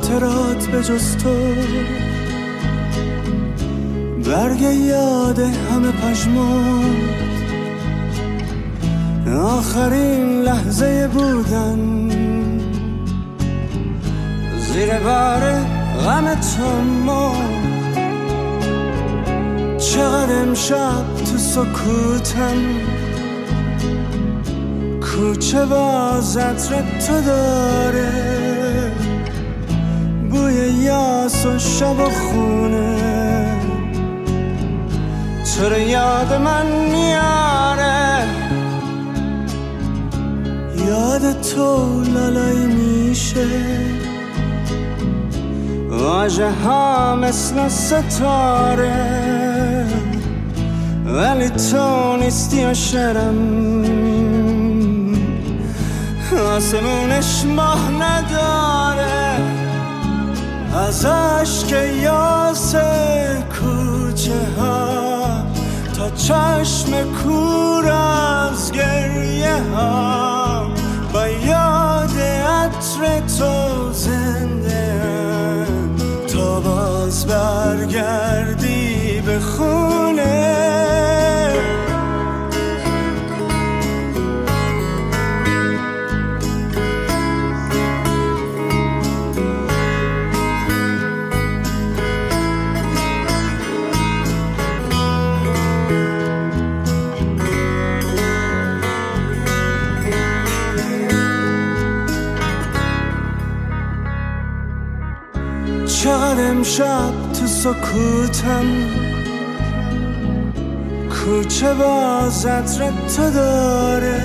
خاطرات به جز تو، برگ یاد همه پژمرد، آخرین لحظه بودن زیر بار غم تو مرد. چقدر امشب تو سکوتم، کوچه باز عطر تو داره، بوی یاس و شب و خونه، تو رو یاد من میاره. یاد تو لالایی میشه، واژه ها مثل ستاره، ولی تو نیستی و شرم، آسمونش ماه نداره. از عشق یاس کوچه ها تا چشم کور از گریه ها، با یاد عطر تو زنده ام تا باز برگردی به خونه. چقدر امشب تو سکوتم، کوچه باز عطر تو داره،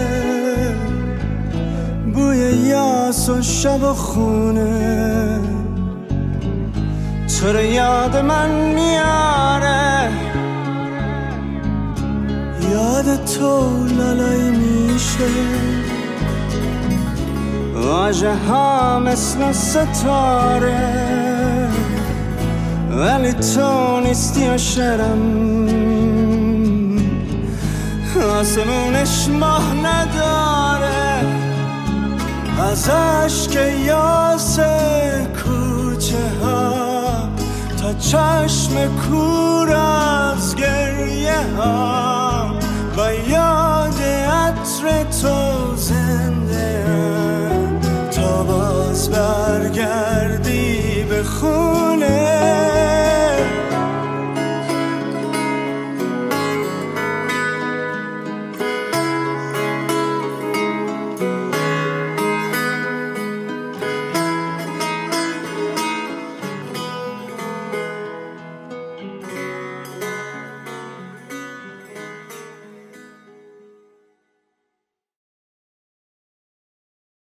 بوی یاس و شب و خونه، تو رو یاد من میاره. یاد تو لالایی میشه، واژه ها مثل ستاره، ولی تو نیستی و شرم، آسمونش ماه نداره. از عشق یاس کوچه ها تا چشم کور از گریه ها، با یاد عطر تو زنده ام تا باز برگردی به خونه.